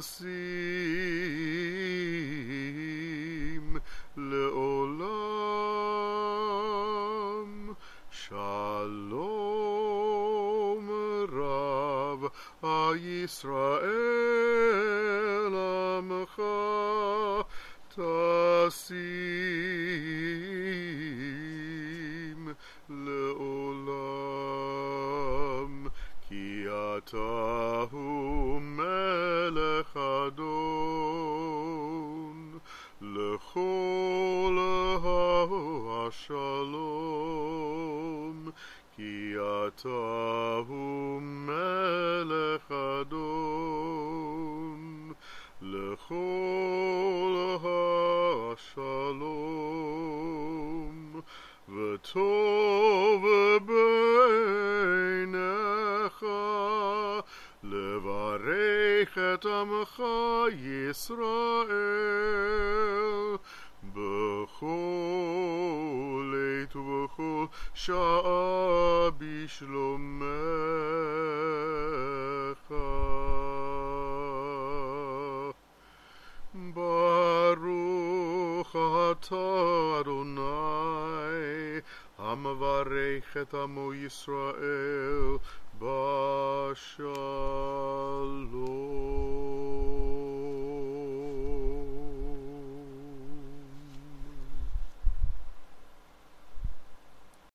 תשים לעולם. שלום רב ישראל עמך תשים לעולם. כי אתה הוא מלך אדון לכל השלום. כי אתה הוא מלך אדון לכל השלום. וטוב בעיניך לברך את עמך ישראל בכל עת ובכל שעה בשלומך. ברוך אתה אדוני המברך את עמו ישראל בשלום.